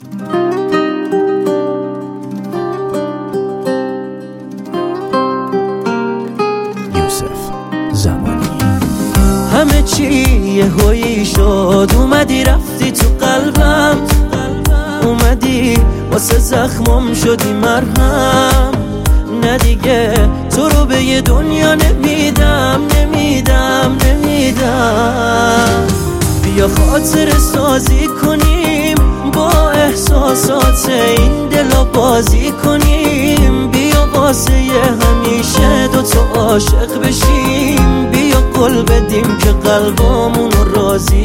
همه چی یه هویی شد، اومدی رفتی تو قلبم، اومدی واسه زخمم شدی مرهم. نه دیگه تو رو به یه دنیا نمیدم. بیا خاطر سازی کنیم، با احساسات این دل بازی کنیم. بیا واسه همیشه دوتا عاشق بشیم. بیا قول بدیم که قلبمون رو راضی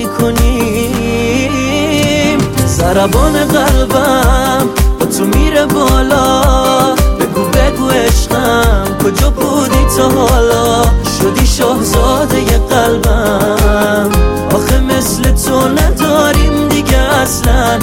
کنیم. ضربان قلبم با تو میره بالا، بگو عشقم کجا بودی تا حالا؟ شدی شاهزاده قلبم، آخه مثل تو نداریم دیگه اصلا.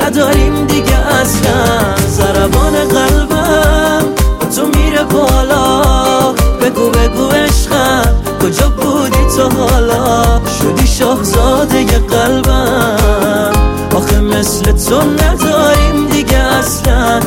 ضربان قلبم با تو میره بالا، بگو عشقم کجا بودی تا حالا؟ شدی شاهزاده قلبم، آخه مثل تو نداریم دیگه اصلا.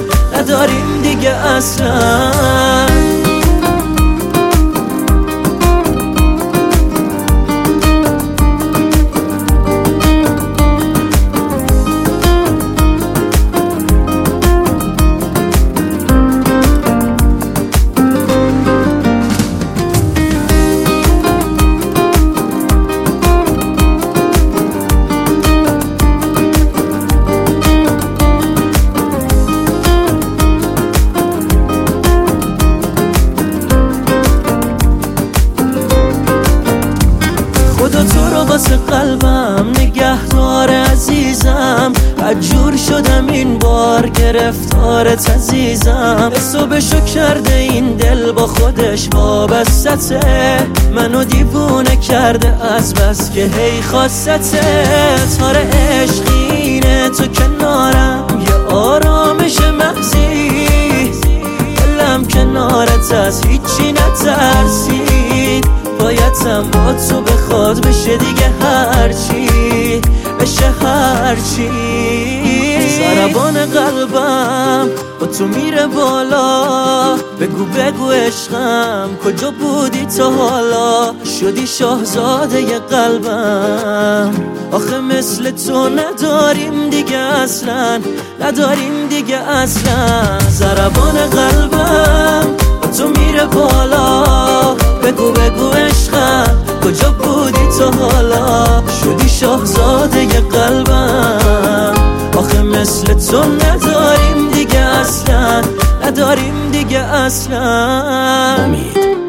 خدا تو رو واسه قلبم نگهدار عزیزم. عجور شدم این بار گرفتارت عزیزم. حسابشو کرده این دل با خودش وابسته، منو دیوونه کرده از بس که هی خواسته. تار عشقینه تو کنارم، یه آرامش مغزی. دلم کنارت از هیچی نترسید، بایدم با تو بخواد بشه دیگه هرچی. ضربان قلبم با تو میره بالا، بگو عشقم کجا بودی تا حالا؟ شدی شاهزاده قلبم، آخه مثل تو نداریم دیگه اصلا. ضربان قلبم با تو میره بالا، بگو عشقم کجا بودی تا حالا؟ شدی شاهزاده قلبم، آخه مثل تو نداریم دیگه اصلا.